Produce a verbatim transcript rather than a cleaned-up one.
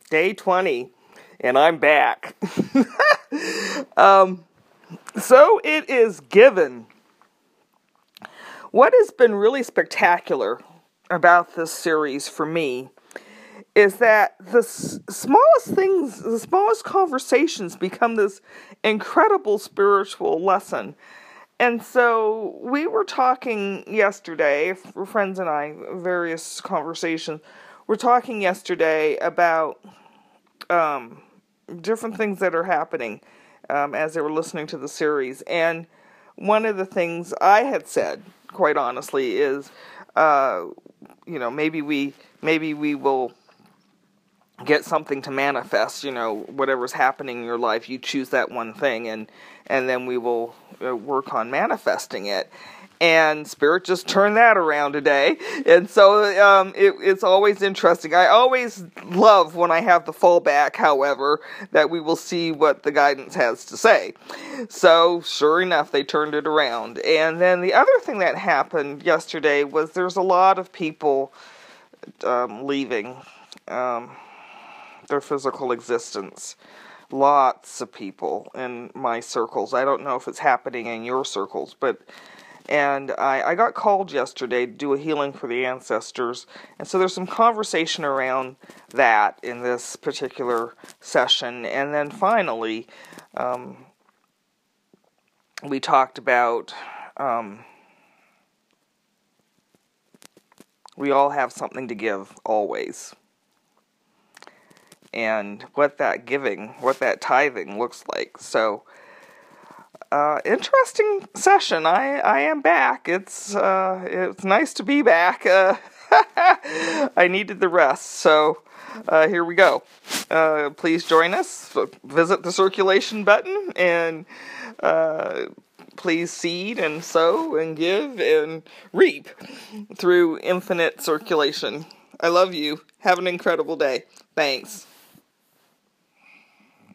Day twenty, and I'm back. um, so it is given. What has been really spectacular about this series for me is that the s- smallest things, the smallest conversations become this incredible spiritual lesson. And so we were talking yesterday, friends and I, various conversations, we're talking yesterday about um, different things that are happening um, as they were listening to the series. And one of the things I had said, quite honestly, is, uh, you know, maybe we, maybe we will get something to manifest, you know, whatever's happening in your life, you choose that one thing, and, and then we will uh, work on manifesting it. And Spirit just turned that around today. And so um, it, it's always interesting. I always love when I have the fallback, however, that we will see what the guidance has to say. So sure enough, they turned it around. And then the other thing that happened yesterday was there's a lot of people um, leaving um, their physical existence. Lots of people in my circles. I don't know if it's happening in your circles, but And I, I got called yesterday to do a healing for the ancestors. And so there's some conversation around that in this particular session. And then finally, um, we talked about um, we all have something to give, always. And what that giving, what that tithing looks like. So Uh, interesting session. I, I am back. It's uh, it's nice to be back. Uh, I needed the rest, so uh, here we go. Uh, please join us. Visit the circulation button and uh, please seed and sow and give and reap through infinite circulation. I love you. Have an incredible day. Thanks.